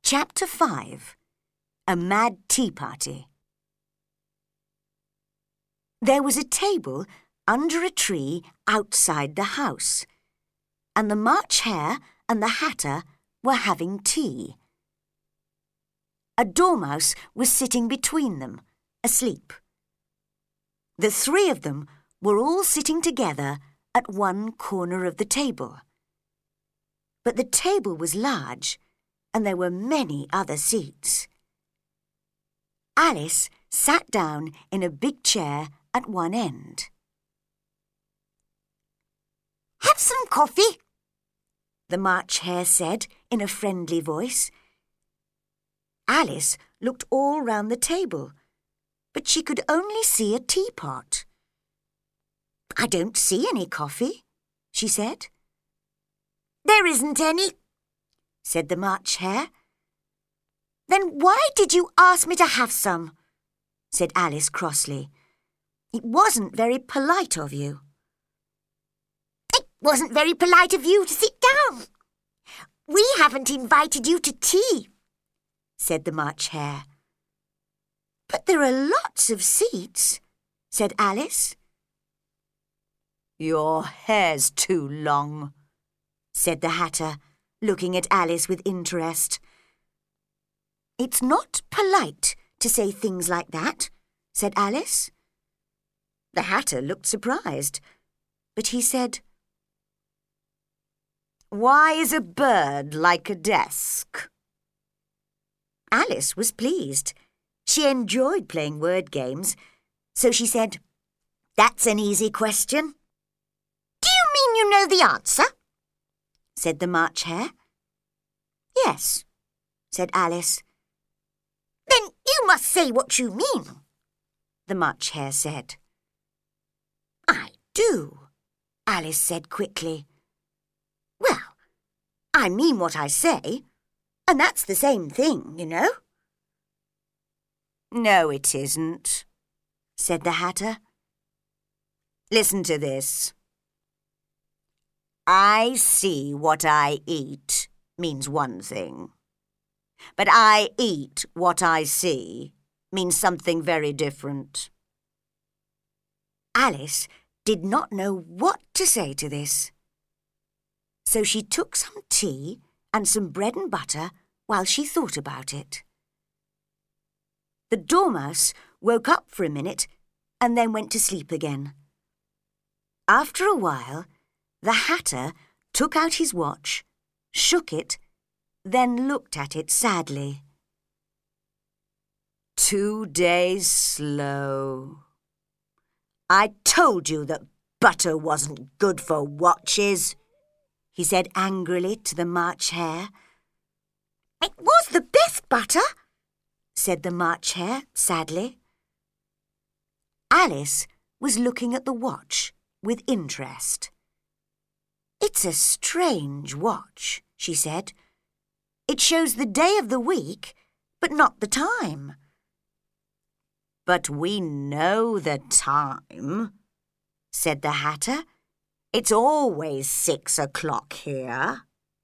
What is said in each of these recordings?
Chapter 5. A Mad Tea Party. There was a table under a tree outside the house, and the March Hare and the Hatter were having tea. A Dormouse was sitting between them, asleep. The three of them were all sitting together at one corner of the table. But the table was large, and there were many other seats. Alice sat down in a big chair at one end. "Have some coffee," the March Hare said in a friendly voice. Alice looked all round the table, but she could only see a teapot. "I don't see any coffee," she said. "There isn't any," said the March Hare. "Then why did you ask me to have some?" said Alice crossly. "It wasn't very polite of you." "It wasn't very polite of you to sit down. We haven't invited you to tea," said the March Hare. "But there are lots of seats," said Alice. "Your hair's too long," said the Hatter, looking at Alice with interest. "It's not polite to say things like that," said Alice. The Hatter looked surprised, but he said, "Why is a bird like a desk?" Alice was pleased. She enjoyed playing word games, so she said, "That's an easy question." "Do you mean you know the answer?" said the March Hare. "Yes," said Alice. "Then you must say what you mean," the March Hare said. "I do," Alice said quickly. "Well, I mean what I say, and that's the same thing, you know." "No, it isn't," said the Hatter. "Listen to this. I see what I eat means one thing, but I eat what I see means something very different." Alice did not know what to say to this, so she took some tea and some bread and butter while she thought about it. The Dormouse woke up for a minute and then went to sleep again. After a while, the Hatter took out his watch, shook it, then looked at it sadly. 2 days slow. I told you that butter wasn't good for watches, he said angrily to the March Hare. "It was the best butter," said the March Hare sadly. Alice was looking at the watch with interest. "It's a strange watch," she said. "It shows the day of the week, but not the time." "But we know the time," said the Hatter. "It's always 6 o'clock here."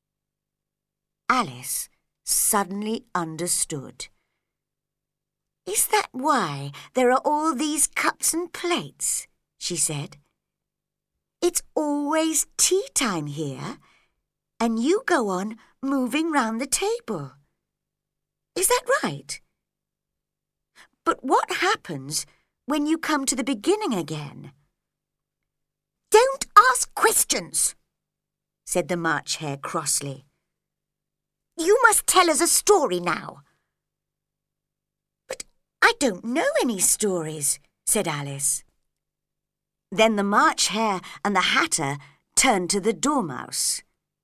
Alice suddenly understood. "Is that why there are all these cups and plates?" she said. "It's always tea time here, and you go on moving round the table. Is that right? But what happens when you come to the beginning again?" "Don't ask questions," said the March Hare crossly. "You must tell us a story now." "But I don't know any stories," said Alice. Then the March Hare and the Hatter turned to the Dormouse.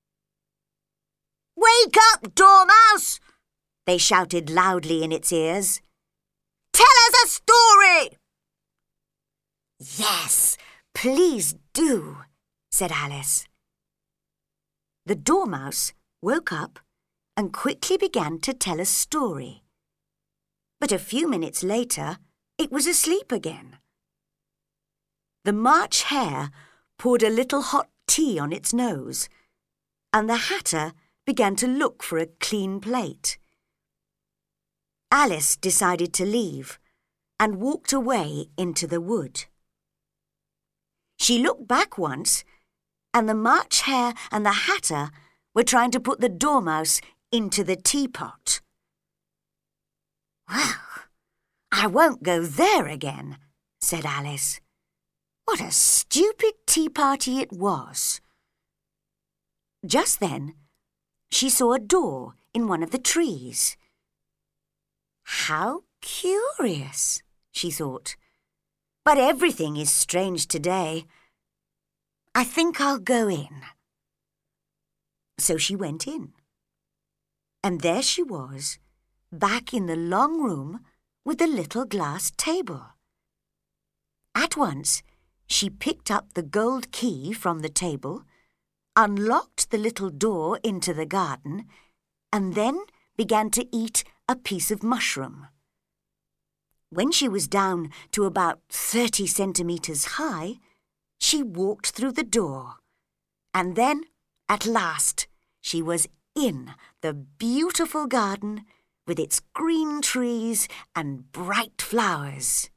"Wake up, Dormouse!" they shouted loudly in its ears. "Tell us a story!" "Yes, please do," said Alice. The Dormouse woke up and quickly began to tell a story. But a few minutes later, it was asleep again. The March Hare poured a little hot tea on its nose, and the Hatter began to look for a clean plate. Alice decided to leave and walked away into the wood. She looked back once, and the March Hare and the Hatter were trying to put the Dormouse into the teapot. "Well, I won't go there again," said Alice. What a stupid tea party it was. Just then, she saw a door in one of the trees. How curious, she thought. But everything is strange today. I think I'll go in. So she went in. And there she was, back in the long room with the little glass table. At once, she picked up the gold key from the table, unlocked the little door into the garden, and then began to eat a piece of mushroom. When she was down to about 30 centimetres high, she walked through the door, and then, at last, she was in the beautiful garden with its green trees and bright flowers.